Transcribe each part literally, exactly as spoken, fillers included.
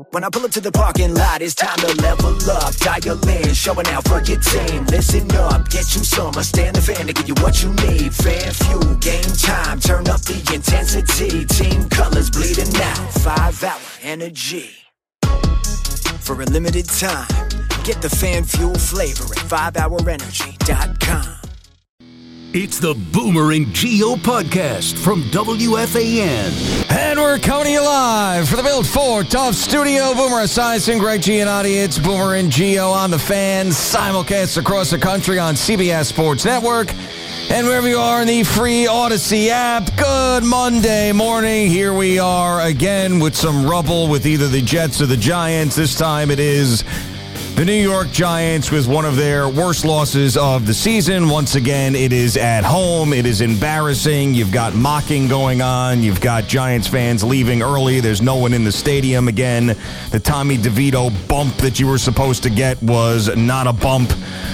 When I pull up to the parking lot, it's time to level up. Dial in, showing out for your team. Listen up, get you some. I stand the fan to give you what you need. Fan fuel, game time, turn up the intensity. Team colors bleeding out, five hour energy. For a limited time, get the fan fuel flavor at five hour energy dot com. It's the Boomer and Gio podcast from W F A N. And we're coming to you live for the Built Ford Tough Studio. Boomer Esiason, Greg Giannotti. It's Boomer and Gio on the Fan. Simulcast across the country on C B S Sports Network. And wherever you are in the free Odyssey app, good Monday morning. Here we are again with some rubble with either the Jets or the Giants. This time it is the New York Giants with one of their worst losses of the season. Once again, it is at home. It is embarrassing. You've got mocking going on. You've got Giants fans leaving early. There's no one in the stadium again. The Tommy DeVito bump that you were supposed to get was not a bump.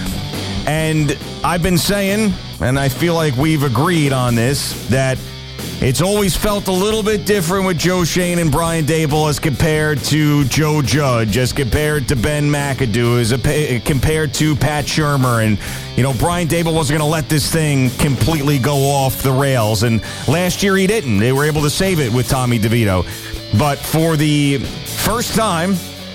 And I've been saying, and I feel like we've agreed on this, that it's always felt a little bit different with Joe Schoen and Brian Daboll as compared to Joe Judge, as compared to Ben McAdoo, as a, compared to Pat Shurmur. And, you know, Brian Daboll wasn't going to let this thing completely go off the rails. And last year he didn't. They were able to save it with Tommy DeVito. But for the first time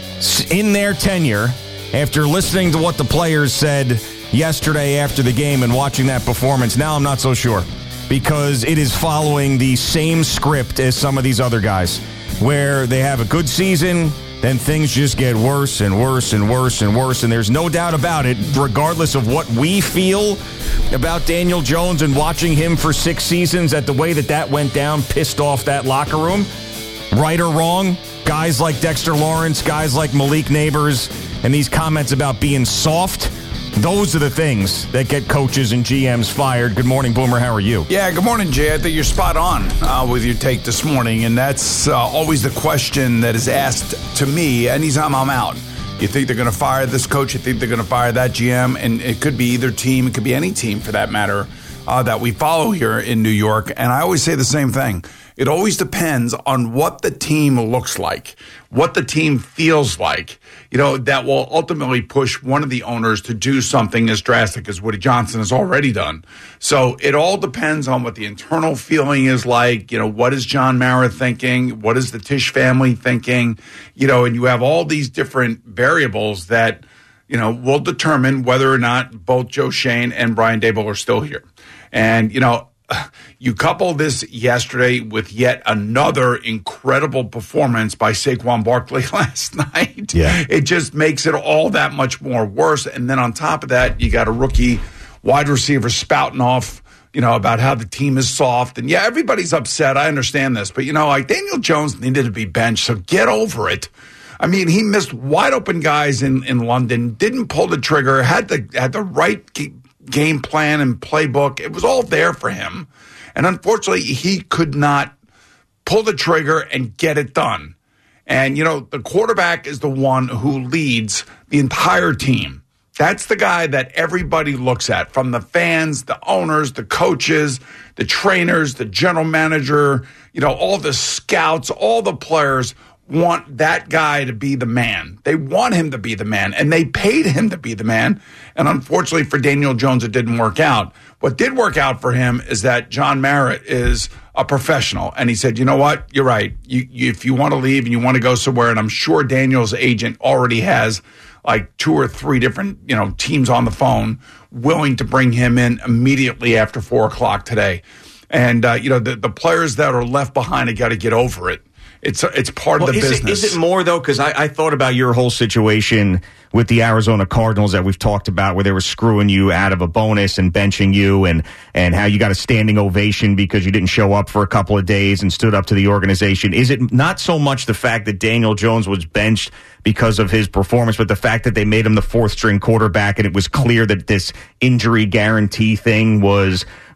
in their tenure, after listening to what the players said yesterday after the game and watching that performance, now I'm not so sure. Because it is following the same script as some of these other guys, where they have a good season, then things just get worse and worse and worse and worse. And there's no doubt about it, regardless of what we feel about Daniel Jones and watching him for six seasons, that the way that that went down pissed off that locker room. Right or wrong, guys like Dexter Lawrence, guys like Malik Neighbors, and these comments about being soft, those are the things that get coaches and G Ms fired. Good morning, Boomer. How are you? Yeah, good morning, Jay. I think you're spot on uh, with your take this morning, and that's uh, always the question that is asked to me anytime I'm out. You think they're going to fire this coach? You think they're going to fire that G M? And it could be either team. It could be any team, for that matter, uh, that we follow here in New York. And I always say the same thing. It always depends on what the team looks like, what the team feels like, you know, that will ultimately push one of the owners to do something as drastic as Woody Johnson has already done. So it all depends on what the internal feeling is like. You know, what is John Mara thinking? What is the Tisch family thinking? You know, and you have all these different variables that, you know, will determine whether or not both Joe Schoen and Brian Daboll are still here. And, you know, you couple this yesterday with yet another incredible performance by Saquon Barkley last night. Yeah. It just makes it all that much more worse. And then on top of that, you got a rookie wide receiver spouting off, you know, about how the team is soft. And yeah, everybody's upset. I understand this. But, you know, like Daniel Jones needed to be benched, so get over it. I mean, he missed wide open guys in, in London, didn't pull the trigger, had the had the right game plan and playbook. It was all there for him. And unfortunately, he could not pull the trigger and get it done. And, you know, the quarterback is the one who leads the entire team. That's the guy that everybody looks at, from the fans, the owners, the coaches, the trainers, the general manager, you know, all the scouts, all the players want that guy to be the man. They want him to be the man, and they paid him to be the man. And unfortunately for Daniel Jones, it didn't work out. What did work out for him is that John Mara is a professional. And he said, you know what? You're right. You, you, if you want to leave and you want to go somewhere, and I'm sure Daniel's agent already has like two or three different, you know, teams on the phone willing to bring him in immediately after four o'clock today. And, uh, you know, the, the players that are left behind have got to get over it. It's it's part well, of the is business. It, is it more, though? Because I, I thought about your whole situation with the Arizona Cardinals that we've talked about, where they were screwing you out of a bonus and benching you, and, and how you got a standing ovation because you didn't show up for a couple of days and stood up to the organization. Is it not so much the fact that Daniel Jones was benched because of his performance, but the fact that they made him the fourth string quarterback, and it was clear that this injury guarantee thing was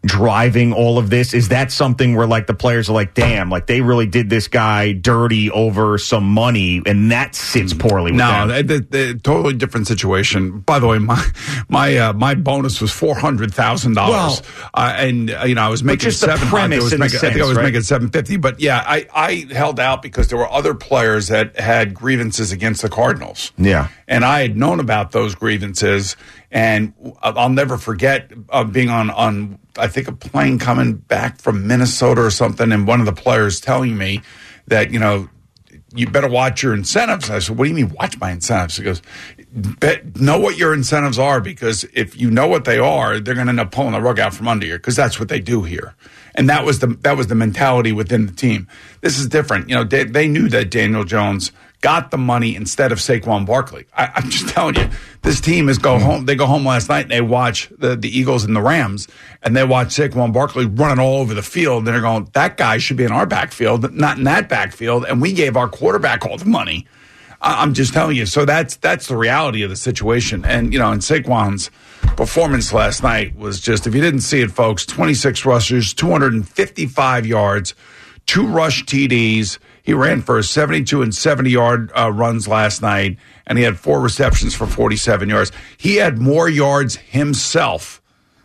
driving all of this? Is that something where like the players are like, damn, like they really did this guy dirty over some money, and that sits poorly with no, them? No, the, the totally different situation. By the way, my my uh, my bonus was four hundred thousand dollars, well, uh, and uh, you know I was making just the seven. premise I, was in making, a sense, I think I was right? making seven fifty. But yeah, I I held out because there were other players that had grievances against the Cardinals. Yeah, and I had known about those grievances, and I'll never forget uh, being on on I think a plane coming back from Minnesota or something, and one of the players telling me that, you know, you better watch your incentives. I said, what do you mean watch my incentives? He goes, Bet, know what your incentives are, because if you know what they are, they're going to end up pulling the rug out from under you, because that's what they do here. And that was the that was the mentality within the team. This is different. You know, they, they knew that Daniel Jones got the money instead of Saquon Barkley. I, I'm just telling you, this team is go home. They go home last night and they watch the, the Eagles and the Rams, and they watch Saquon Barkley running all over the field. And they're going, that guy should be in our backfield, not in that backfield. And we gave our quarterback all the money. I, I'm just telling you. So that's that's the reality of the situation. And, you know, and Saquon's performance last night was just, if you didn't see it, folks, twenty-six rushes, two hundred fifty-five yards, two rush T Ds. He ran for seventy-two and seventy-yard uh, runs last night, and he had four receptions for forty-seven yards. He had more yards himself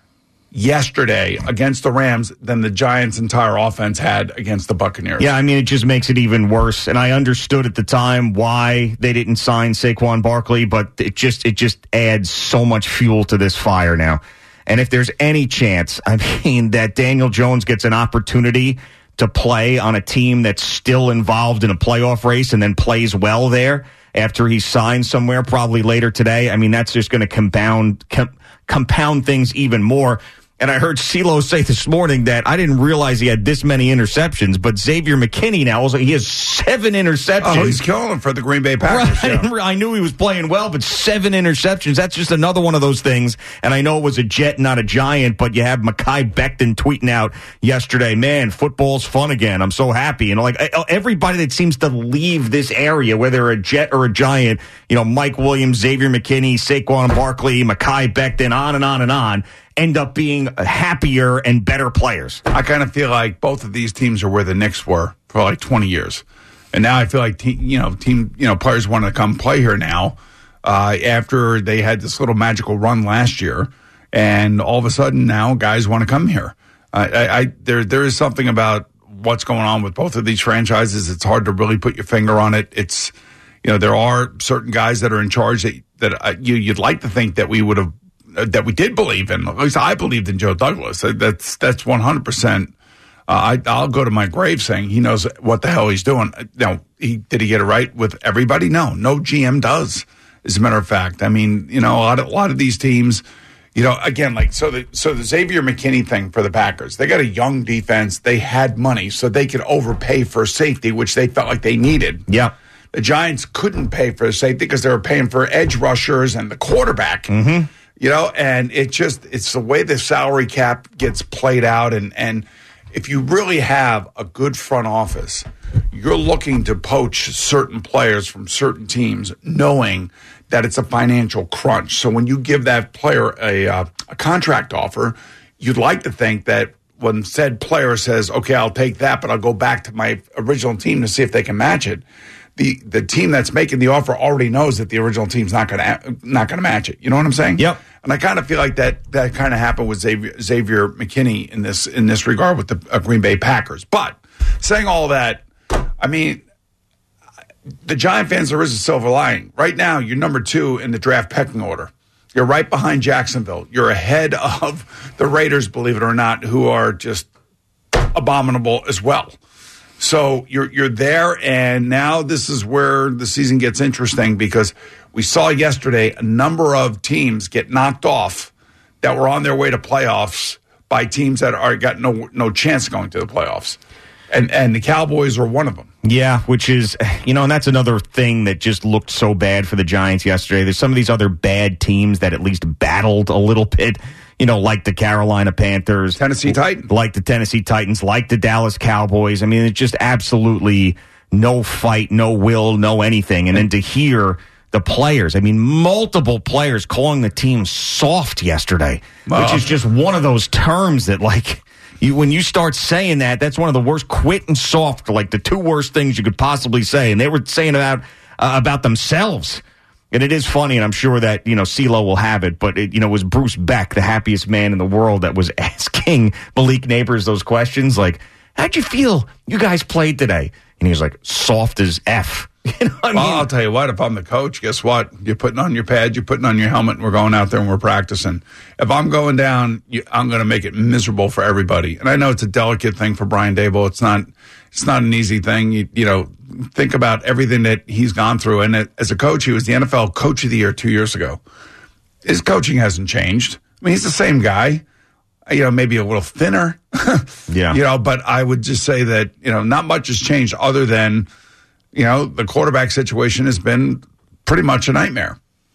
yesterday against the Rams than the Giants' entire offense had against the Buccaneers. Yeah, I mean, it just makes it even worse. And I understood at the time why they didn't sign Saquon Barkley, but it just it just adds so much fuel to this fire now. And if there's any chance, I mean, that Daniel Jones gets an opportunity to play on a team that's still involved in a playoff race and then plays well there after he signs somewhere, probably later today, I mean, that's just going to compound com- compound things even more. And I heard CeeLo say this morning that I didn't realize he had this many interceptions, but Xavier McKinney now, also, he has seven interceptions. Oh, he's killing them for the Green Bay Packers. Right. Yeah. I knew he was playing well, but seven interceptions, that's just another one of those things. And I know it was a Jet, not a Giant, but you have Mekhi Becton tweeting out yesterday, man, football's fun again. I'm so happy. And like everybody that seems to leave this area, whether they're a Jet or a Giant, you know, Mike Williams, Xavier McKinney, Saquon Barkley, Mekhi Becton, on and on and on, end up being happier and better players. I kind of feel like both of these teams are where the Knicks were for like twenty years. And now I feel like, te- you know, team, you know, players want to come play here now uh, after they had this little magical run last year. And all of a sudden now guys want to come here. Uh, I, I there there is something about what's going on with both of these franchises. It's hard to really put your finger on it. It's, you know, there are certain guys that are in charge that, that uh, you, you'd like to think that we would have, that we did believe in. At least I believed in Joe Douglas. That's that's one hundred percent. Uh, I, I'll go to my grave saying he knows what the hell he's doing. Now, he, did he get it right with everybody? No. No G M does, as a matter of fact. I mean, you know, a lot of, a lot of these teams, you know, again, like, so the, so the Xavier McKinney thing for the Packers, they got a young defense. They had money, so they could overpay for safety, which they felt like they needed. Yeah. The Giants couldn't pay for safety because they were paying for edge rushers and the quarterback. Mm-hmm. You know, and it just, it's the way the salary cap gets played out. And, and if you really have a good front office, you're looking to poach certain players from certain teams, knowing that it's a financial crunch. So when you give that player a, uh, a contract offer, you'd like to think that when said player says, okay, I'll take that, but I'll go back to my original team to see if they can match it. The the team that's making the offer already knows that the original team's not going to not going to match it. You know what I'm saying? Yep. And I kind of feel like that that kind of happened with Xavier, Xavier McKinney in this in this regard with the uh, Green Bay Packers. But saying all that, I mean, the Giant fans, there is a silver lining. Right now, you're number two in the draft pecking order. You're right behind Jacksonville. You're ahead of the Raiders, believe it or not, who are just abominable as well. So you're you're there, and now this is where the season gets interesting, because we saw yesterday a number of teams get knocked off that were on their way to playoffs by teams that are got no no chance of going to the playoffs, and and the Cowboys are one of them. Yeah, which is, you know, and that's another thing that just looked so bad for the Giants yesterday. There's some of these other bad teams that at least battled a little bit. You know, like the Carolina Panthers. Tennessee Titans. Like the Tennessee Titans, like the Dallas Cowboys. I mean, it's just absolutely no fight, no will, no anything. And then to hear the players. I mean, multiple players calling the team soft yesterday, well, which is just one of those terms that, like, you when you start saying that, that's one of the worst. Quit and soft, like the two worst things you could possibly say. And they were saying about uh, about themselves. And it is funny, and I'm sure that, you know, CeeLo will have it, but it, you know, it was Bruce Beck, the happiest man in the world, that was asking Malik Neighbors those questions, like, how'd you feel you guys played today? And he was like, soft as F. You know what I mean? Well, I'll tell you what, if I'm the coach, guess what? You're putting on your pad, you're putting on your helmet, and we're going out there and we're practicing. If I'm going down, you, I'm going to make it miserable for everybody. And I know it's a delicate thing for Brian Daboll. It's not It's not an easy thing. You, you know, think about everything that he's gone through. And as a coach, he was the N F L Coach of the Year two years ago. His coaching hasn't changed. I mean, he's the same guy, you know, maybe a little thinner. Yeah. You know, but I would just say that, you know, not much has changed other than, you know, the quarterback situation has been pretty much a nightmare.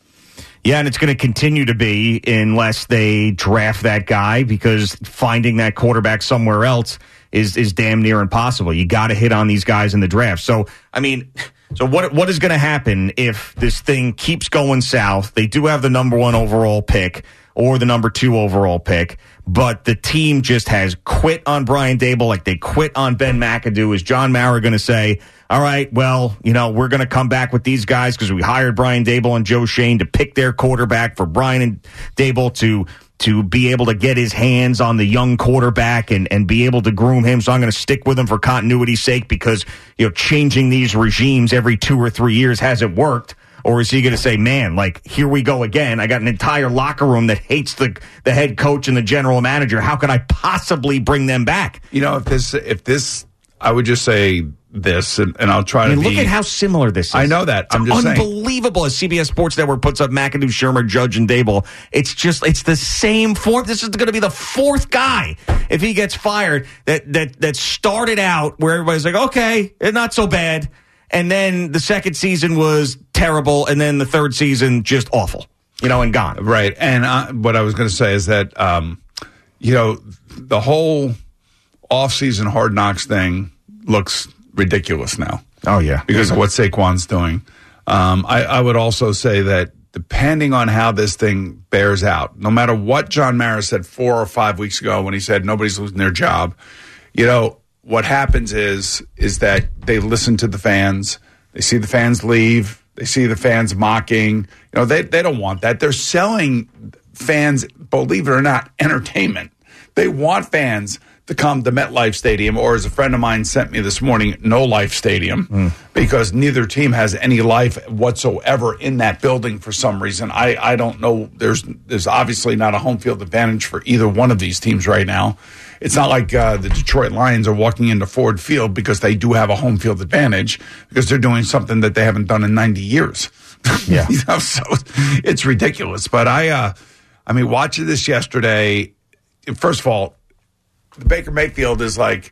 Yeah, and it's going to continue to be unless they draft that guy, because finding that quarterback somewhere else is is damn near impossible. You got to hit on these guys in the draft. So, I mean, so what what is going to happen if this thing keeps going south? They do have the number one overall pick or the number two overall pick, but the team just has quit on Brian Daboll like they quit on Ben McAdoo. Is John Mara going to say, all right, well, you know, we're going to come back with these guys because we hired Brian Daboll and Joe Schoen to pick their quarterback, for Brian and Daboll to to be able to get his hands on the young quarterback and, and be able to groom him. So I'm going to stick with him for continuity's sake because, you know, changing these regimes every two or three years hasn't worked. Or is he going to say, man, like, here we go again. I got an entire locker room that hates the the head coach and the general manager. How could I possibly bring them back? You know, if this, if this, I would just say this, and, and I'll try I mean, to look be, at how similar this is. I know that. It's I'm just saying. unbelievable. As C B S Sports Network puts up McAdoo, Shermer, Judge, and Daboll, it's just, it's the same form. This is going to be the fourth guy, if he gets fired, that, that, that started out where everybody's like, okay, not so bad. And then the second season was terrible, and then the third season just awful, you know, and gone. Right. And uh, what I was going to say is that, um, you know, the whole off-season Hard Knocks thing looks ridiculous now. Oh, yeah. Because of what Saquon's doing. Um, I, I would also say that depending on how this thing bears out, no matter what John Mara said four or five weeks ago when he said nobody's losing their job, you know, what happens is is that they listen to the fans. They see the fans leave. They see the fans mocking. You know, they they don't want that. They're selling fans, believe it or not, entertainment. They want fans to come to MetLife Stadium, or as a friend of mine sent me this morning, No Life Stadium, mm. because neither team has any life whatsoever in that building for some reason. I, I don't know. There's there's obviously not a home field advantage for either one of these teams right now. It's not like uh, the Detroit Lions are walking into Ford Field because they do have a home field advantage, because they're doing something that they haven't done in ninety years. Yeah. You know, so it's ridiculous. But I, uh, I mean, watching this yesterday, first of all, the Baker Mayfield is like,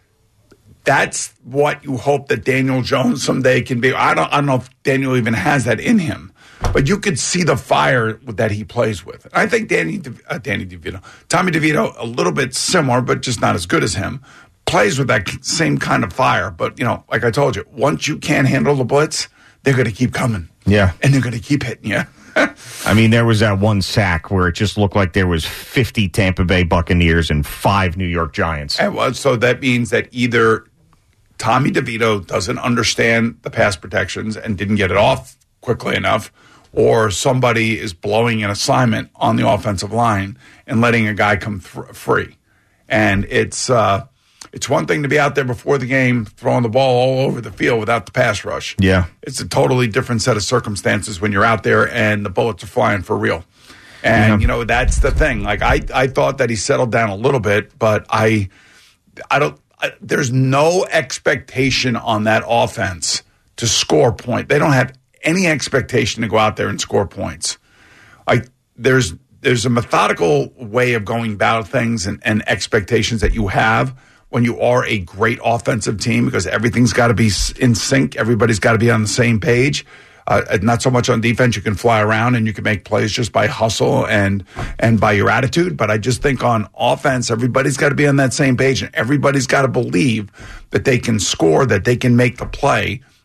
that's what you hope that Daniel Jones someday can be. I don't, I don't know if Daniel even has that in him, but you could see the fire that he plays with. I think Danny, De, uh, Danny DeVito, Tommy DeVito, a little bit similar, but just not as good as him, plays with that same kind of fire. But, you know, like I told you, once you can't handle the blitz, they're going to keep coming. Yeah. And they're going to keep hitting you. I mean, there was that one sack where it just looked like there was fifty Tampa Bay Buccaneers and five New York Giants. And well, so that means that either Tommy DeVito doesn't understand the pass protections and didn't get it off quickly enough, or somebody is blowing an assignment on the offensive line and letting a guy come th- free. And it's uh, it's one thing to be out there before the game throwing the ball all over the field without the pass rush. Yeah. It's a totally different set of circumstances when you're out there and the bullets are flying for real. And, yeah. you know, that's the thing. Like, I, I thought that he settled down a little bit, but I, I don't, I, there's no expectation on that offense to score point. They don't have any expectation to go out there and score points. Like, there's, there's a methodical way of going about things and, and expectations that you have when you are a great offensive team, because everything's got to be in sync. Everybody's got to be on the same page. Uh, not so much on defense. You can fly around and you can make plays just by hustle and and by your attitude. But I just think on offense, everybody's got to be on that same page, and everybody's got to believe that they can score, that they can make the play.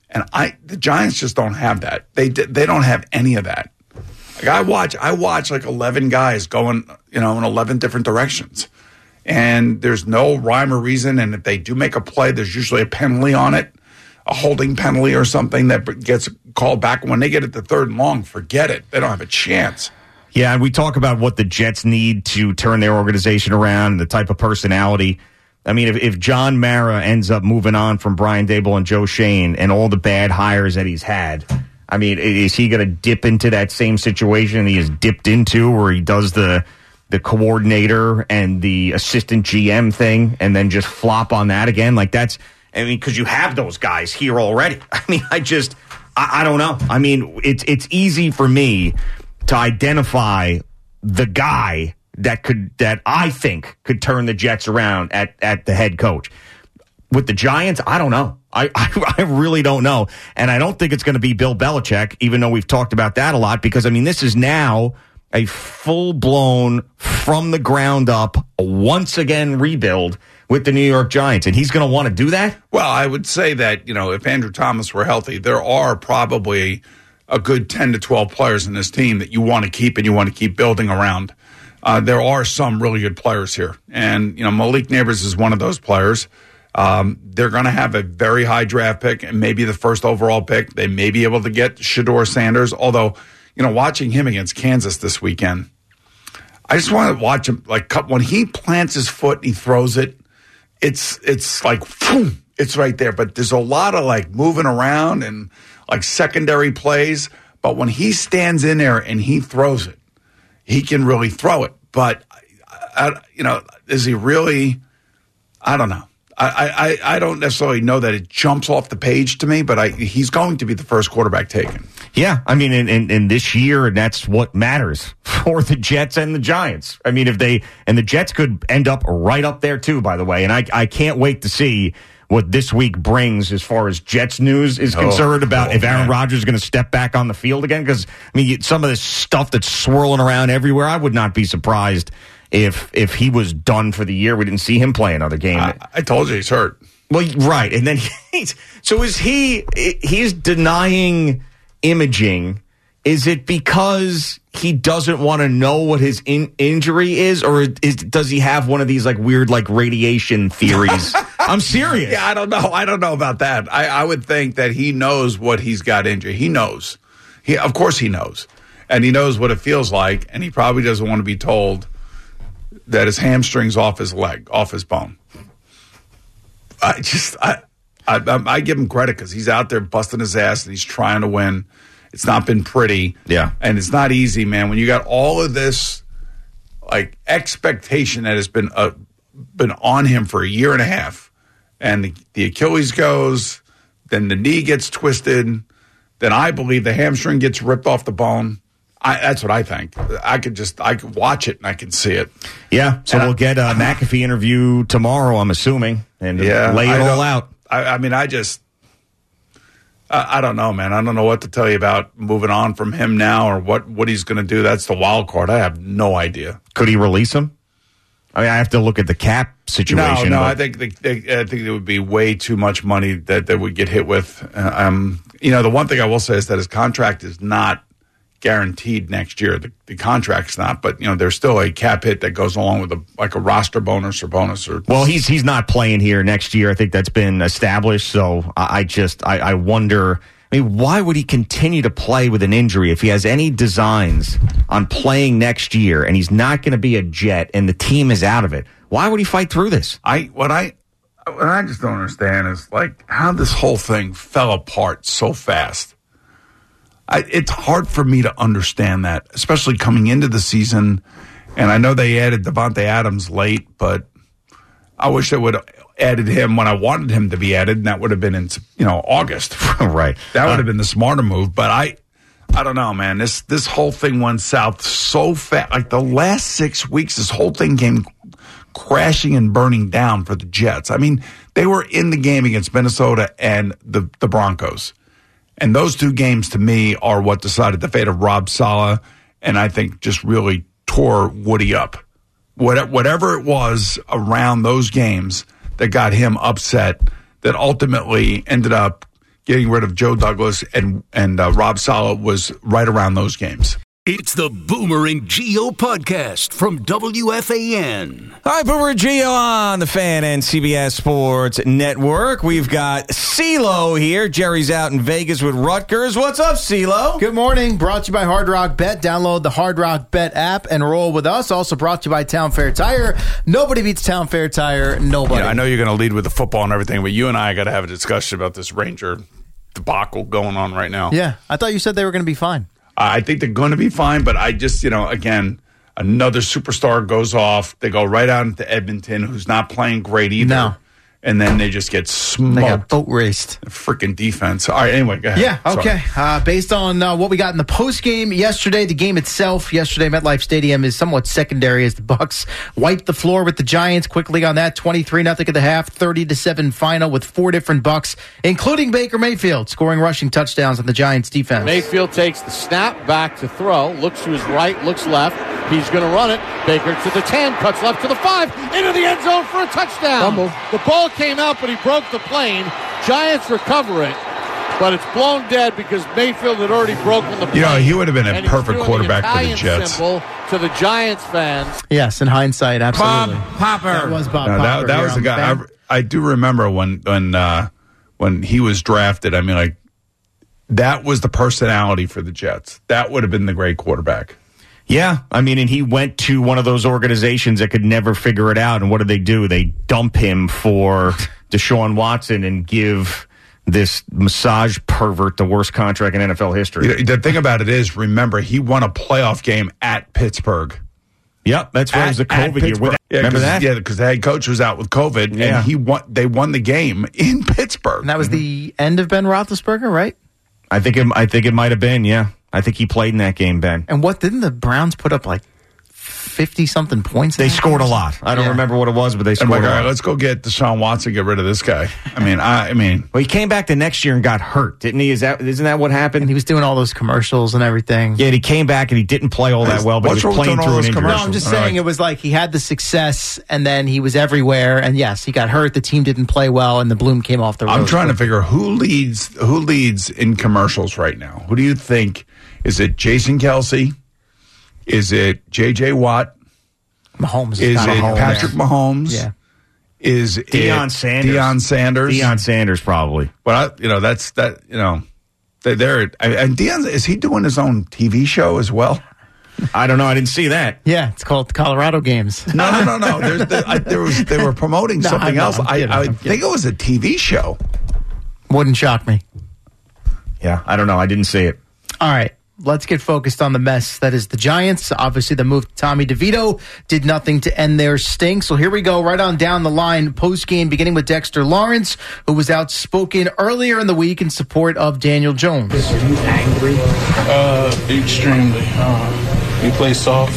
And I, the Giants just don't have that. They they don't have any of that. Like I watch, I watch like eleven guys going, you know, in eleven different directions, and there's no rhyme or reason. And if they do make a play, there's usually a penalty on it, a holding penalty or something that gets called back. When they get it to third and long, forget it. They don't have a chance. Yeah, and we talk about what the Jets need to turn their organization around, and the type of personality. I mean, if, if John Mara ends up moving on from Brian Daboll and Joe Schoen and all the bad hires that he's had, I mean, is he going to dip into that same situation he has dipped into where he does the the coordinator and the assistant G M thing and then just flop on that again? Like that's, I mean, because you have those guys here already. I mean, I just, I, I don't know. I mean, it's it's easy for me to identify the guy that could that I think could turn the Jets around at, at the head coach. With the Giants, I don't know. I, I, I really don't know. And I don't think it's going to be Bill Belichick, even though we've talked about that a lot, because, I mean, this is now a full-blown, from the ground up, once again rebuild with the New York Giants. And he's going to want to do that? Well, I would say that, you know, if Andrew Thomas were healthy, there are probably a good ten to twelve players in this team that you want to keep and you want to keep building around. Uh, there are some really good players here. And, you know, Malik Neighbors is one of those players. Um, they're going to have a very high draft pick and maybe the first overall pick. They may be able to get Shedeur Sanders, although, you know, watching him against Kansas this weekend, I just want to watch him. Like, when he plants his foot and he throws it, it's it's like, boom, it's right there. But there's a lot of, like, moving around and, like, secondary plays. But when he stands in there and he throws it, he can really throw it. But, I, you know, is he really – I don't know. I, I, I don't necessarily know that it jumps off the page to me, but I, he's going to be the first quarterback taken. Yeah, I mean, in, in, in this year, and that's what matters for the Jets and the Giants. I mean, if they – and the Jets could end up right up there, too, by the way. And I, I can't wait to see – what this week brings as far as Jets news is concerned oh, about oh, if Aaron Rodgers is going to step back on the field again. Because, I mean, some of this stuff that's swirling around everywhere, I would not be surprised if if he was done for the year. We didn't see him play another game. I, I told you he's hurt. Well, right. And then he's, so is he, he's denying imaging. Is it because he doesn't want to know what his in, injury is, or is, does he have one of these like weird like radiation theories? I'm serious. Yeah, I don't know. I don't know about that. I, I would think that he knows what he's got injured. He knows. He, of course he knows. And he knows what it feels like, and he probably doesn't want to be told that his hamstring's off his leg, off his bone. I just, I, I, I give him credit because he's out there busting his ass and he's trying to win. It's not been pretty. Yeah. And it's not easy, man. When you got all of this, like, expectation that has been uh, been on him for a year and a half, and the, the Achilles goes, then the knee gets twisted, then I believe the hamstring gets ripped off the bone. I, that's what I think. I could just, I could watch it and I can see it. Yeah. So and we'll I, get a McAfee interview tomorrow, I'm assuming, and yeah, lay it I all out. I, I mean, I just, I, I don't know, man. I don't know what to tell you about moving on from him now or what, what he's going to do. That's the wild card. I have no idea. Could he release him? I mean, I have to look at the cap situation. No, no, but... I think the, they, I think there would be way too much money that they would get hit with. Uh, um, you know, the one thing I will say is that his contract is not guaranteed next year. The, the contract's not, but you know, there's still a cap hit that goes along with a like a roster bonus or bonus or. Well, he's he's not playing here next year. I think that's been established. So I, I just I, I wonder. I mean, why would he continue to play with an injury if he has any designs on playing next year and he's not going to be a Jet and the team is out of it? Why would he fight through this? I what I what I just don't understand is like how this whole thing fell apart so fast. I, it's hard for me to understand that, especially coming into the season. And I know they added Devontae Adams late, but I wish they would have added him when I wanted him to be added, and that would have been in, you know, August. Right. That would uh, have been the smarter move. But I, I don't know, man. This this whole thing went south so fast. Like the last six weeks, this whole thing came crashing and burning down for the Jets. I mean, they were in the game against Minnesota and the the Broncos. And those two games, to me, are what decided the fate of Rob Saleh, and I think just really tore Woody up. What, whatever it was around those games that got him upset, that ultimately ended up getting rid of Joe Douglas and, and uh, Rob Saleh was right around those games. It's the Boomer and Gio podcast from W F A N. All right, Boomer and Gio on the Fan and C B S Sports Network. We've got CeeLo here. Jerry's out in Vegas with Rutgers. What's up, CeeLo? Good morning. Brought to you by Hard Rock Bet. Download the Hard Rock Bet app and roll with us. Also brought to you by Town Fair Tire. Nobody beats Town Fair Tire. Nobody. Yeah, I know you're going to lead with the football and everything, but you and I got to have a discussion about this Ranger debacle going on right now. Yeah, I thought you said they were going to be fine. I think they're going to be fine, but I just, you know, again, another superstar goes off. They go right out into Edmonton, who's not playing great either. No. And then they just get smoked. They got boat raced. Freaking defense. All right, anyway, go ahead. Yeah, okay. Uh, based on uh, what we got in the post game yesterday, the game itself yesterday, MetLife Stadium is somewhat secondary as the Bucs wiped the floor with the Giants quickly on that twenty-three nothing at the half, thirty to seven final with four different Bucs, including Baker Mayfield, scoring rushing touchdowns on the Giants defense. Mayfield takes the snap back to throw, looks to his right, looks left. He's going to run it. Baker to the ten, cuts left to the five, into the end zone for a touchdown. Fumble. The ball came out, but he broke the plane. Giants recover it, but it's blown dead because Mayfield had already broken the plane. You know, he would have been a and perfect quarterback the for the Italian Jets. Symbol to the Giants fans. Yes, in hindsight, absolutely. Bob Popper. That was Bob No, Popper. that, that here was the on guy. Fan. I, I do remember when when uh, when he was drafted. I mean, like that was the personality for the Jets. That would have been the great quarterback. Yeah, I mean, and he went to one of those organizations that could never figure it out. And what did they do? They dump him for Deshaun Watson and give this massage pervert the worst contract in N F L history. You know, the thing about it is, remember, he won a playoff game at Pittsburgh. Yep, that's right. It was the At- at COVID year. Pittsburgh. With- Yeah, Remember that? Yeah, because the head coach was out with COVID, Yeah. and he won. They won the game in Pittsburgh. And that was the end of Ben Roethlisberger, right? I think it, I think it might have been. Yeah, I think he played in that game, Ben. And what, didn't the Browns put up like fifty-something points? They scored a lot. I don't Yeah. remember what it was, but they I'm scored like, a all lot. right, let's go get Deshaun Watson, get rid of this guy. I mean, I, I mean, Well, he came back the next year and got hurt, didn't he? Is that isn't that what happened? And he was doing all those commercials and everything. Yeah, and he came back and he didn't play all that well, but What's he was wrong with playing doing all through an those injury. No, commercials? I'm just All right. saying it was like he had the success and then he was everywhere. And yes, he got hurt. The team didn't play well and the bloom came off the rose. I'm trying to figure who leads who leads in commercials right now. Who do you think? Is it Jason Kelsey? Is it J J Watt? Mahomes is, Is not it a home Patrick there. Mahomes? Yeah. Is Deion it Sanders. Deion Sanders. Deion Sanders, probably. But I, you know, that's that. You know, they, they're and Deion, is he doing his own T V show as well? I don't know. I didn't see that. Yeah, it's called the Colorado Games. No, no, no, no. There's the, I, there was they were promoting No, something I know, else. I'm I, kidding, I I'm think it was a T V show. Wouldn't shock me. Yeah, I don't know. I didn't see it. All right. Let's get focused on the mess that is the Giants. Obviously, the move to Tommy DeVito did nothing to end their stink. So here we go, right on down the line, post-game, beginning with Dexter Lawrence, who was outspoken earlier in the week in support of Daniel Jones. Are you angry? Uh, extremely. Uh, we play soft,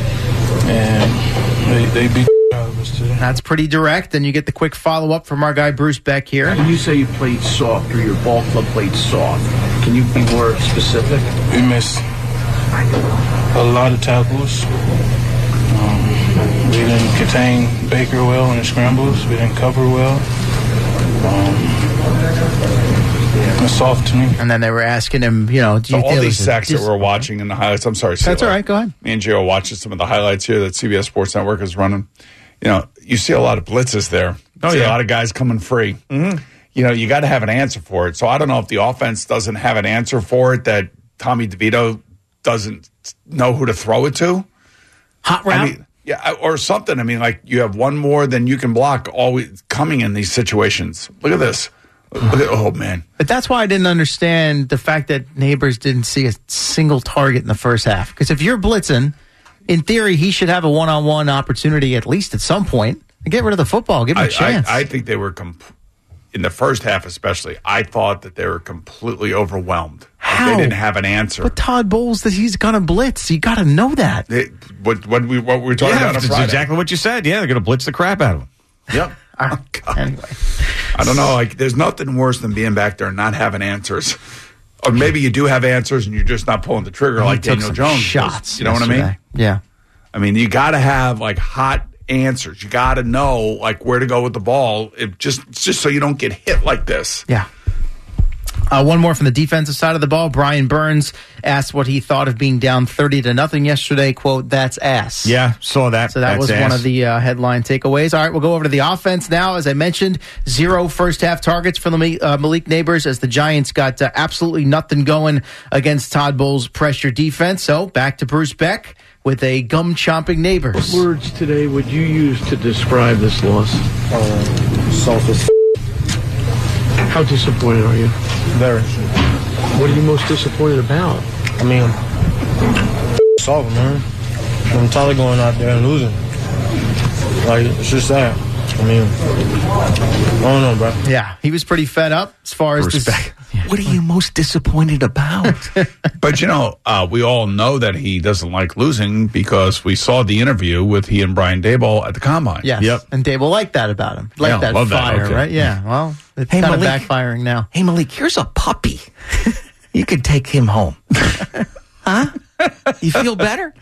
and they, they beat the out of us today. That's pretty direct. And you get the quick follow-up from our guy Bruce Beck here. When you say you played soft or your ball club played soft, can you be more specific? We missed a lot of tackles. Um, we didn't contain Baker well in the scrambles. We didn't cover well. Um, it's soft to me. And then they were asking him, you know, do So you all feel these this- sacks that just- we're watching in the highlights. I'm sorry, That's CeeLo. all right. Go ahead. Me and Gio are watching some of the highlights here that C B S Sports Network is running. You know, you see a lot of blitzes there. You Oh, see yeah. a lot of guys coming free. Mm-hmm. You know, you got to have an answer for it. So I don't know if the offense doesn't have an answer for it, that Tommy DeVito doesn't know who to throw it to. Hot route. I mean, yeah, or something. I mean, like you have one more than you can block always coming in these situations. Look at this. Look at, oh, man. But that's why I didn't understand the fact that Neighbors didn't see a single target in the first half. Because if you're blitzing, in theory, he should have a one-on-one opportunity at least at some point. Get rid of the football. Give him a I, chance. I, I think they were, comp- in the first half especially, I thought that they were completely overwhelmed. Like, How? they didn't have an answer. But Todd Bowles, that he's going to blitz. You got to know that. They, what, what, we, what we were talking Yeah, about on that's Friday. exactly what you said. Yeah, they're going to blitz the crap out of him. Yep. Ah, anyway. I don't know. Like, there's nothing worse than being back there and not having answers. Or maybe you do have answers and you're just not pulling the trigger He like took Daniel some Jones. does. shots. You know what I mean? yesterday. Yeah. I mean, you got to have like hot answers. You got to know like where to go with the ball. It just just so you don't get hit like this. Yeah. Uh, one more from the defensive side of the ball. Brian Burns asked what he thought of being down thirty to nothing yesterday. Quote, "That's ass." Yeah, saw that. So that That's was ass. one of the uh, headline takeaways. All right, we'll go over to the offense now. As I mentioned, zero first half targets for Malik, uh, Malik Neighbors as the Giants got uh, absolutely nothing going against Todd Bowles' pressure defense. So back to Bruce Beck with a gum-chomping Neighbors. What words today would you use to describe this loss? Uh, selfish. How disappointed are you? Very. What are you most disappointed about? I mean, solve it, man. I'm tired of going out there and losing. Like, it's just that. I mean, I don't know, bro. Yeah, he was pretty fed up as far as this. What are you most disappointed about? But, you know, uh, we all know that he doesn't like losing because we saw the interview with he and Brian Daboll at the Combine. Yes. Yep. And Dable liked that about him. Like Yeah, that love that. fire, Okay. right? Yeah, well, it's Hey, kind of Malik. backfiring now. Hey, Malik, here's a puppy. You could take him home. Huh? You feel better?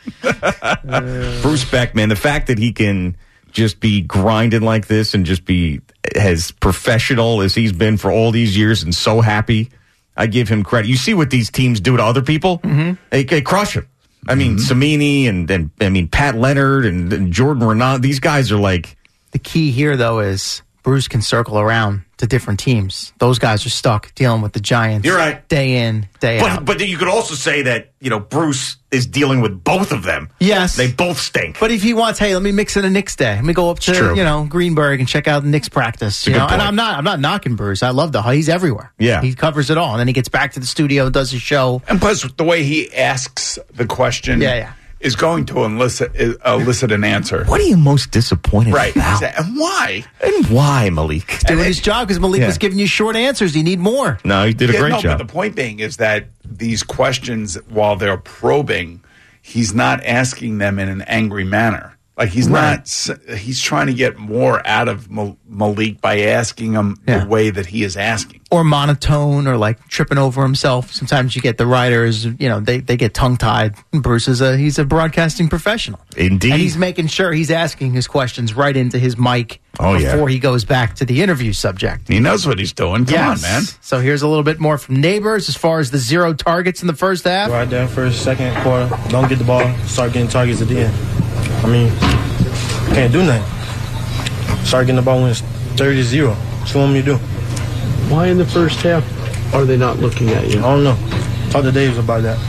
Bruce Beck, man, the fact that he can just be grinding like this and just be as professional as he's been for all these years and so happy, I give him credit. You see what these teams do to other people? Mm-hmm. They, they crush him. I mean, mm-hmm. Samini and, and I mean Pat Leonard and, and Jordan Renaud. These guys are like. The key here, though, is Bruce can circle around to different teams. Those guys are stuck dealing with the Giants. You're right. Day in, day But, out. but you could also say that, you know, Bruce is dealing with both of them. Yes. They both stink. But if he wants, hey, let me mix in a Knicks day. Let me go up to, True. you know, Greenberg and check out the Knicks practice. You a good know, and point. I'm not I'm not knocking Bruce. I love the he's everywhere. Yeah. He covers it all. And then he gets back to the studio and does his show. And plus, the way he asks the question Yeah, yeah. is going to elicit, elicit an answer. What are you most disappointed Right. about? And why? And why, Malik? Doing his job because Malik Yeah. was giving you short answers. You need more. No, he did a Yeah, great no, job. But the point being is that these questions, while they're probing, he's not asking them in an angry manner. Like he's Right. not. He's trying to get more out of Mal- Malik by asking him Yeah. the way that he is asking. Or monotone or like tripping over himself. Sometimes you get the writers, you know, they, they get tongue tied. Bruce is a he's a broadcasting professional. Indeed. And he's making sure he's asking his questions right into his mic Oh, yeah. before he goes back to the interview subject. He knows what he's doing. Come Yes. on, man. So here's a little bit more from Neighbors as far as the zero targets in the first half. Right there, first, second quarter. Don't get the ball. Start getting targets at the end. I mean, can't do nothing. Start getting the ball when it's thirty to zero. What you want me to do? Why in the first half are they not looking at you? I don't know. Talk to Dave about that.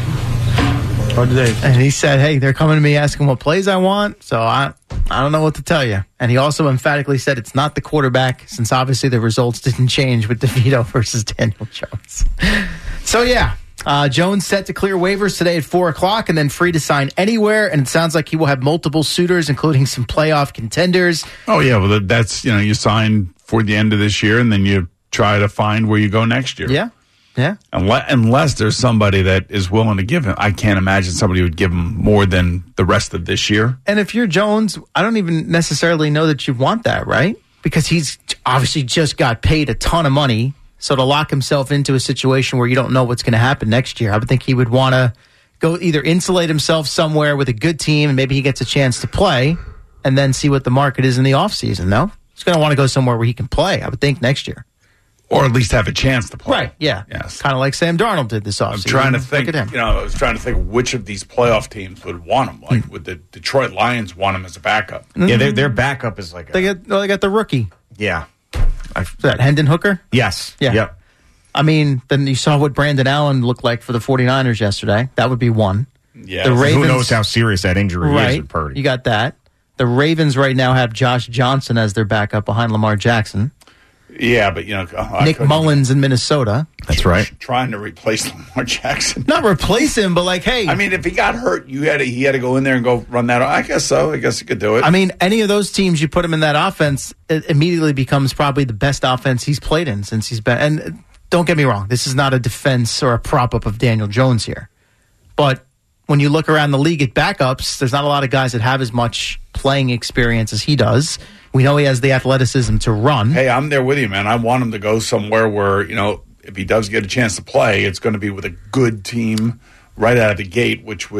Talk to Dave. And he said, hey, they're coming to me asking what plays I want, so I I don't know what to tell you. And he also emphatically said it's not the quarterback, since obviously the results didn't change with DeVito versus Daniel Jones. So, yeah, uh, Jones set to clear waivers today at four o'clock and then free to sign anywhere. And it sounds like he will have multiple suitors, including some playoff contenders. Oh yeah, well that's you know you sign for the end of this year and then you try to find where you go next year. Yeah, yeah. Unless, unless there's somebody that is willing to give him, I can't imagine somebody would give him more than the rest of this year. And if you're Jones, I don't even necessarily know that you want that, right? Because he's obviously just got paid a ton of money. So to lock himself into a situation where you don't know what's going to happen next year, I would think he would want to go either insulate himself somewhere with a good team and maybe he gets a chance to play and then see what the market is in the offseason, no? He's going to want to go somewhere where he can play, I would think, next year. Or at least have a chance to play. Right, yeah. Yes. Kind of like Sam Darnold did this offseason. I'm trying to think, Look at him. you know, I was trying to think which of these playoff teams would want him. Like, would the Detroit Lions want him as a backup? Yeah, their, their backup is like a, They got, well, they got the rookie. yeah. Is that Hendon Hooker? Yes. Yeah. Yep. I mean, then you saw what Brandon Allen looked like for the 49ers yesterday. That would be one. Yeah. The Ravens, Who knows how serious that injury is right? with Purdy? You got that. The Ravens right now have Josh Johnson as their backup behind Lamar Jackson. Yeah, but, you know, I Nick couldn't- Mullins in Minnesota. That's right. trying to replace Lamar Jackson. Not replace him, but like, hey. I mean, if he got hurt, you had to, he had to go in there and go run that. I guess so. I guess he could do it. I mean, any of those teams you put him in that offense, it immediately becomes probably the best offense he's played in since he's been. And don't get me wrong, this is not a defense or a prop up of Daniel Jones here. But when you look around the league at backups, there's not a lot of guys that have as much playing experience as he does. We know he has the athleticism to run. Hey, I'm there with you, man. I want him to go somewhere where, you know, if he does get a chance to play, it's going to be with a good team right out of the gate, which would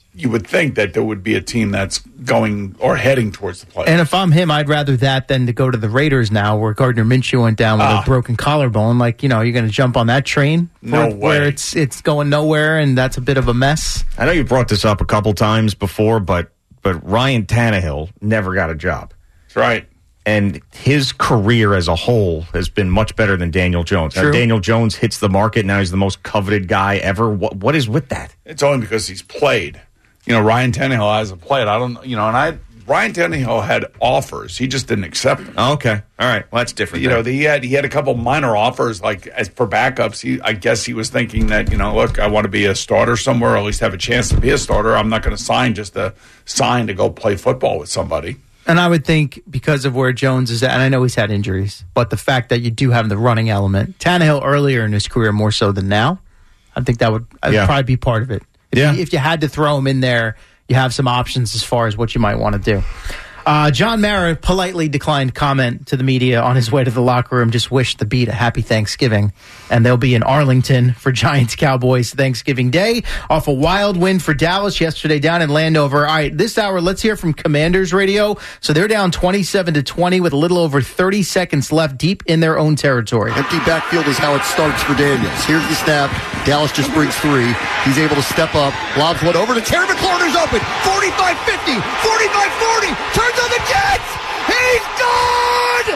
you would think that there would be a team that's going or heading towards the playoffs. And if I'm him, I'd rather that than to go to the Raiders now, where Gardner Minshew went down with uh, a broken collarbone. Like, you know, you're going to jump on that train no where, way. where it's it's going nowhere, and that's a bit of a mess. I know you brought this up a couple times before, but but Ryan Tannehill never got a job. That's right. And his career as a whole has been much better than Daniel Jones. Now, True. Daniel Jones hits the market. Now he's the most coveted guy ever. What What is with that? It's only because he's played. You know, Ryan Tannehill hasn't played. I don't, you know, and I, Ryan Tannehill had offers. He just didn't accept them. Oh, okay. All right. Well, that's different. You then. know, he had he had a couple minor offers, like as for backups. He, I guess he was thinking that, you know, look, I want to be a starter somewhere, or at least have a chance to be a starter. I'm not going to sign just to sign to go play football with somebody. And I would think because of where Jones is at, and I know he's had injuries, but the fact that you do have the running element, Tannehill earlier in his career more so than now, I think that would, that would Yeah. probably be part of it. If, Yeah. you, if you had to throw him in there, you have some options as far as what you might want to do. Uh, John Mara politely declined comment to the media on his way to the locker room, just wished the Beat a happy Thanksgiving. And they'll be in Arlington for Giants-Cowboys Thanksgiving Day off a wild win for Dallas yesterday down in Landover. All right, this hour, let's hear from Commanders Radio. So they're down twenty-seven to twenty with a little over thirty seconds left deep in their own territory. Empty backfield is how it starts for Daniels. Here's the snap. Dallas just brings three. He's able to step up. Lobs one over to Terry McLaurin's open. forty-five fifty, forty-five forty. Turns on the Jets. He's gone.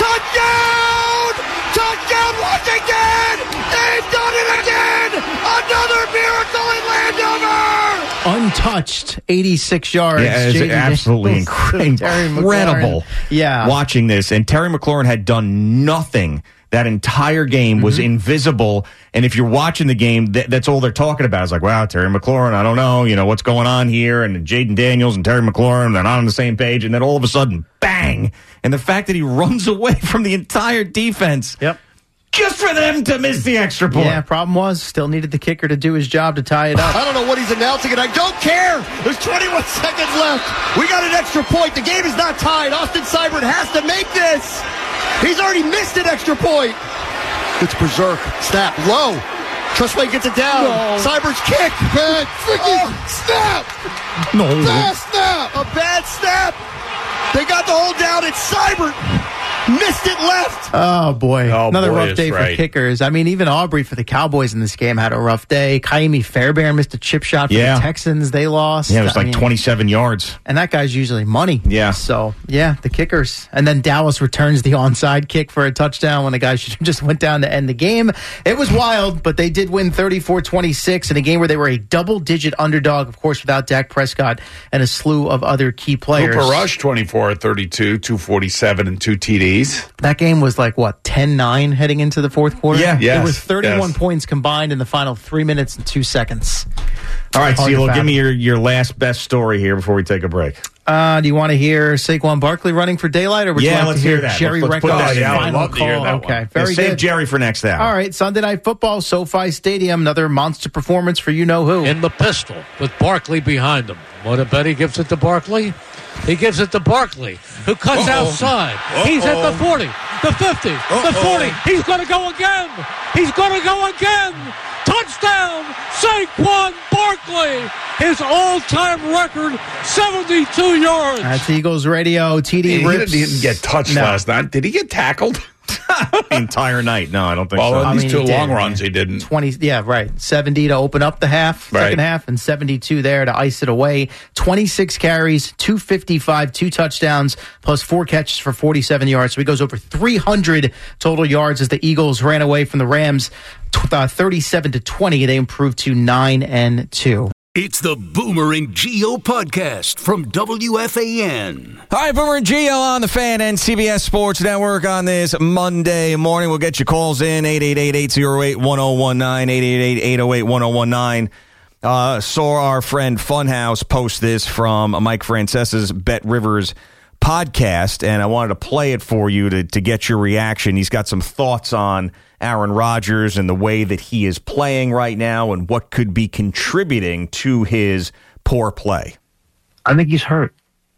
Touchdown. Touchdown, Washington. They've done it again. Another miracle in Landover. Untouched, eighty-six yards. Yeah, it's Jaden absolutely Daniels, Terry McLaurin. incredible. Yeah. Watching this. And Terry McLaurin had done nothing. That entire game was Mm-hmm. invisible. And if you're watching the game, th- that's all they're talking about. It's like, wow, Terry McLaurin, I don't know, you know, what's going on here? And Jaden Daniels and Terry McLaurin, they're not on the same page. And then all of a sudden, bang. And the fact that he runs away from the entire defense. Yep. Just for them to miss the extra point. Yeah, problem was, still needed the kicker to do his job to tie it up. I don't know what he's announcing, and I don't care. There's twenty-one seconds left. We got an extra point. The game is not tied. Austin Seibert has to make this. He's already missed an extra point. It's berserk. Snap. Low. Trustway gets it down. No. Seibert's kick. Bad freaking oh, snap. No. Bad snap. A bad snap. They got the hold down. It's Seibert. Missed it left. Oh, boy. Oh, Another boy, rough day for right. kickers. I mean, even Aubrey for the Cowboys in this game had a rough day. Kaimi Fairbairn missed a chip shot for Yeah. the Texans. They lost. Yeah, it was I like mean, twenty-seven yards. And that guy's usually money. Yeah. So, yeah, the kickers. And then Dallas returns the onside kick for a touchdown when the guy should have just went down to end the game. It was wild, but they did win thirty-four twenty-six in a game where they were a double-digit underdog, of course, without Dak Prescott and a slew of other key players. Cooper Rush, twenty-four thirty-two, two forty-seven, and two T Ds. That game was like, what, ten nine heading into the fourth quarter? Yeah. There Yes, were thirty-one yes. points combined in the final three minutes and two seconds. All right, Hard to CeeLo, give fathom. me your, your last best story here before we take a break. Uh, do you want to hear Saquon Barkley running for daylight, or would Yeah, you like let's to hear, hear that. Jerry Let's- let's put Reckoff's that in. Yeah, I would final love to call? hear that one. Okay, Yeah, very save good. Jerry for next hour. All right, Sunday Night Football, SoFi Stadium, another monster performance for you-know-who. In the pistol with Barkley behind him. What a bet he gives it to Barkley. He gives it to Barkley, who cuts Uh-oh. outside. Uh-oh. He's at the forty, the fifty, the Uh-oh. forty. He's going to go again. He's going to go again. Touchdown, Saquon Barkley. His all-time record, seventy-two yards. That's Eagles Radio. T D He Rips. didn't get touched No. last night. Did he get tackled? The entire night. No, I don't think Well, so. at I these mean, two he did, long runs, yeah. he didn't. twenty, yeah, right. seventy to open up the half, Right. second half, and seventy-two there to ice it away. twenty-six carries, two fifty-five, two touchdowns, plus four catches for forty-seven yards. So he goes over three hundred total yards as the Eagles ran away from the Rams, uh, thirty-seven to twenty. They improved to nine and two. It's the Boomer and Geo podcast from W F A N. All right, Boomer and Geo on the Fan and C B S Sports Network on this Monday morning. We'll get your calls in, eight eight eight, eight oh eight, one oh one nine, eight eight eight, eight oh eight, one oh one nine. Uh, saw our friend Funhouse post this from Mike Francesa's Bet Rivers podcast, and I wanted to play it for you to, to get your reaction. He's got some thoughts on Aaron Rodgers and the way that he is playing right now and what could be contributing to his poor play. I think he's hurt.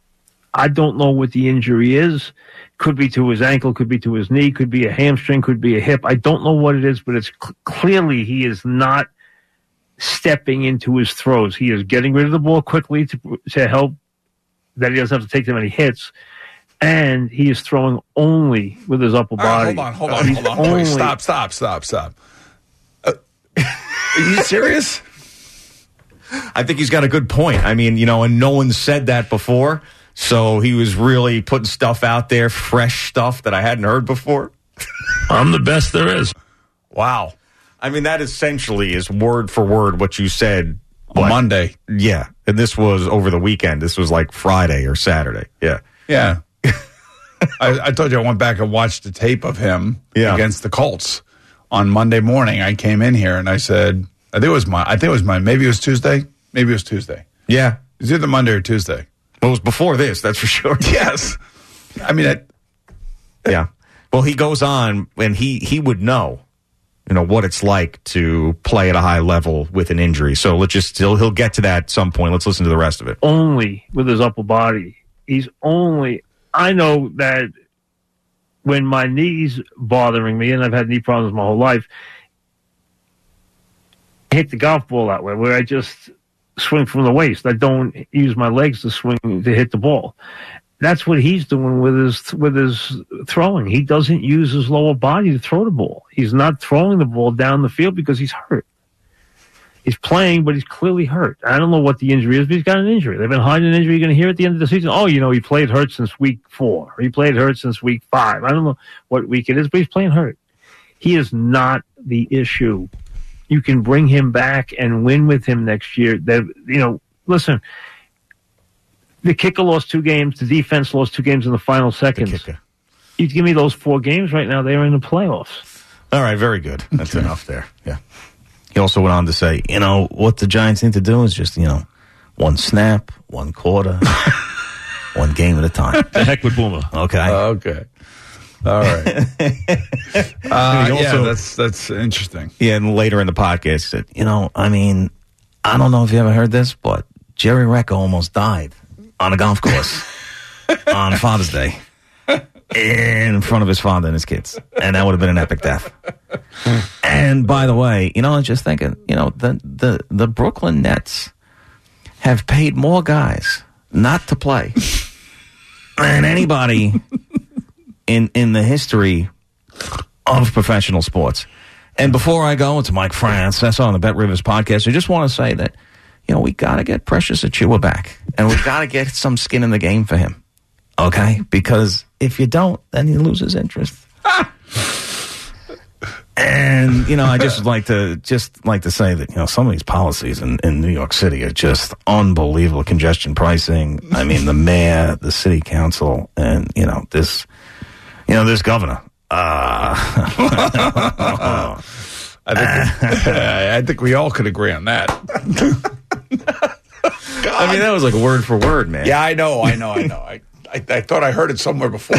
I don't know what the injury is. Could be to his ankle, could be to his knee, could be a hamstring, could be a hip. I don't know what it is, but it's cl- clearly he is not stepping into his throws. He is getting rid of the ball quickly to to help that he doesn't have to take that many hits. And he is throwing only with his upper body. Right, hold on, hold on, hold on. Only, Wait, stop, stop, stop, stop. Uh, are you serious? I think he's got a good point. I mean, you know, and no one said that before. So he was really putting stuff out there, fresh stuff that I hadn't heard before. I'm the best there is. Wow. I mean, that essentially is word for word what you said. On Monday. Yeah. And this was over the weekend. This was like Friday or Saturday. Yeah. Yeah. I, I told you I went back and watched the tape of him yeah. against the Colts on Monday morning. I came in here and I said, I think it was my, I think it was my, maybe it was Tuesday. Maybe it was Tuesday. Yeah. It was either Monday or Tuesday. Well, it was before this, that's for sure. Yes. I mean, it, yeah. Well, he goes on and he, he would know, you know, what it's like to play at a high level with an injury. So let's just, he'll, he'll get to that at some point. Let's listen to the rest of it. Only with his upper body. He's only, I know that when my knee's bothering me, and I've had knee problems my whole life, I hit the golf ball that way, where I just swing from the waist. I don't use my legs to swing to hit the ball. That's what he's doing with his with his throwing. He doesn't use his lower body to throw the ball. He's not throwing the ball down the field because he's hurt. He's playing, but he's clearly hurt. I don't know what the injury is, but he's got an injury. They've been hiding an injury. You're going to hear at the end of the season, oh, you know, he played hurt since week four. Or he played hurt since week five. I don't know what week it is, but he's playing hurt. He is not the issue. You can bring him back and win with him next year. That, you know, listen, the kicker lost two games. The defense lost two games in the final seconds. The you give me those four games right now, they're in the playoffs. All right, very good. That's enough there. Yeah. He also went on to say, you know, what the Giants need to do is just, you know, one snap, one quarter, one game at a time. The heck with Boomer. Okay. Uh, okay. All right. uh, also, yeah, that's that's interesting. Yeah, and later in the podcast, he said, you know, I mean, I don't know if you ever heard this, but Jerry Recco almost died on a golf course on Father's Day in front of his father and his kids. And that would have been an epic death. And by the way, you know, I was just thinking, you know, the, the, the Brooklyn Nets have paid more guys not to play than anybody in in the history of professional sports. And before I go, it's Mike France. That's on the Bet Rivers podcast. I just want to say that, you know, we got to get Precious Achiuwa back. And we got to get some skin in the game for him. Okay? Because if you don't, then he loses interest. And, you know, I just like to just like to say that, you know, some of these policies in, in New York City are just unbelievable. Congestion pricing. I mean, the mayor, the city council, and, you know, this, you know, this governor. Uh, I think I think we all could agree on that. I mean, that was like word for word, man. Yeah, I know, I know, I know. I, I, I thought I heard it somewhere before.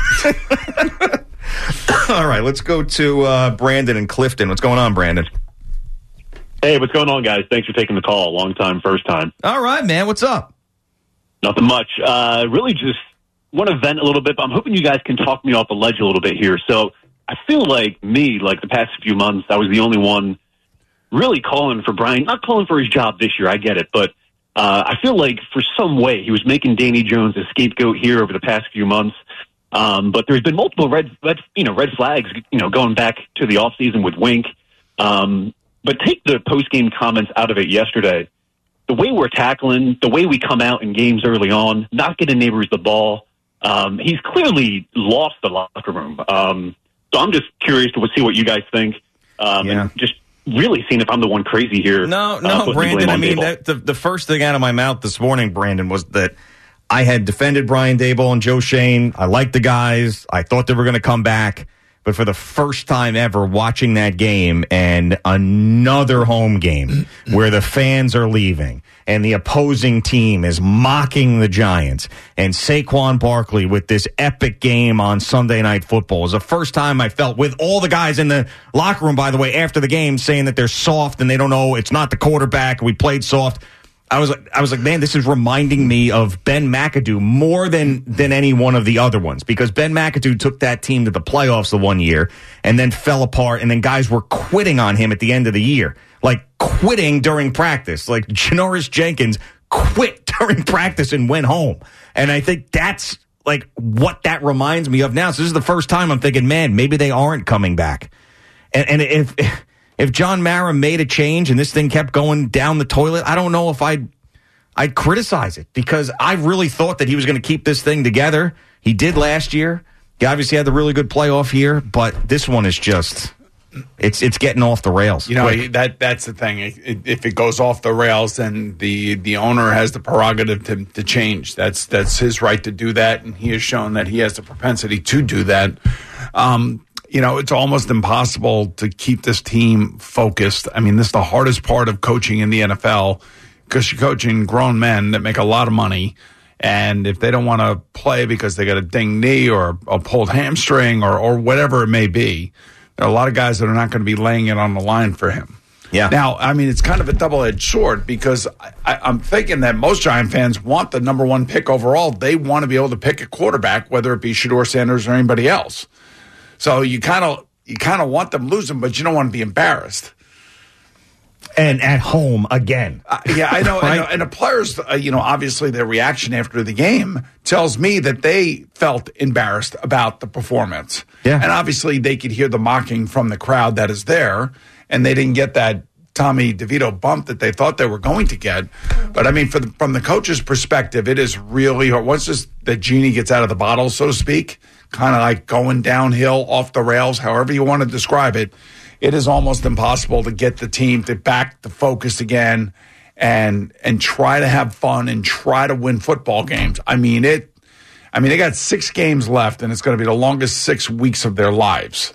All right, let's go to uh, Brandon and Clifton. What's going on, Brandon? Hey, what's going on, guys? Thanks for taking the call. Long time, first time. All right, man. What's up? Nothing much. Uh, really just want to vent a little bit, but I'm hoping you guys can talk me off the ledge a little bit here. So I feel like me, like the past few months, I was the only one really calling for Brian, not calling for his job this year, I get it, but uh, I feel like for some way he was making Danny Jones a scapegoat here over the past few months. Um, but there's been multiple red, red, you know, red flags, you know, going back to the offseason with Wink. Um, but take the post-game comments out of it yesterday. The way we're tackling, the way we come out in games early on, not getting Neighbors the ball, um, he's clearly lost the locker room. Um, so I'm just curious to see what you guys think. Um, yeah. And just really seeing if I'm the one crazy here. No, no, uh, Brandon. I mean, that, the, the first thing out of my mouth this morning, Brandon, was that I had defended Brian Daboll and Joe Schoen. I liked the guys. I thought they were going to come back. But for the first time ever watching that game and another home game where the fans are leaving and the opposing team is mocking the Giants and Saquon Barkley with this epic game on Sunday Night Football was the first time I felt, with all the guys in the locker room, by the way, after the game saying that they're soft and they don't know, it's not the quarterback, we played soft. I was like, I was like, man, this is reminding me of Ben McAdoo more than than any one of the other ones, because Ben McAdoo took that team to the playoffs the one year and then fell apart, and then guys were quitting on him at the end of the year, like quitting during practice. Like Janoris Jenkins quit during practice and went home. And I think that's like what that reminds me of now. So this is the first time I'm thinking, man, maybe they aren't coming back. And, and if if John Mara made a change and this thing kept going down the toilet, I don't know if I'd I'd criticize it, because I really thought that he was going to keep this thing together. He did last year. He obviously had the really good playoff year, but this one is just it's it's getting off the rails. You know, quick. that that's the thing. If it goes off the rails, then the the owner has the prerogative to, to change. That's that's his right to do that, and he has shown that he has the propensity to do that. Um, you know, it's almost impossible to keep this team focused. I mean, this is the hardest part of coaching in the N F L, because you're coaching grown men that make a lot of money. And if they don't want to play because they got a dinged knee or a pulled hamstring or, or whatever it may be, there are a lot of guys that are not going to be laying it on the line for him. Yeah. Now, I mean, it's kind of a double-edged sword, because I, I'm thinking that most Giant fans want the number one pick overall. They want to be able to pick a quarterback, whether it be Shedeur Sanders or anybody else. So you kind of you kind of want them losing, but you don't want to be embarrassed. And at home again. Uh, yeah, I know. Right? I know. And the players, uh, you know, obviously their reaction after the game tells me that they felt embarrassed about the performance. Yeah. And obviously they could hear the mocking from the crowd that is there, and they didn't get that Tommy DeVito bump that they thought they were going to get. But, I mean, for the, from the coach's perspective, it is really hard. Once this, the genie gets out of the bottle, so to speak, kind of like going downhill, off the rails, however you want to describe it, it is almost impossible to get the team to back the focus again and and try to have fun and try to win football games. I mean, it. I mean, they got six games left, and it's going to be the longest six weeks of their lives.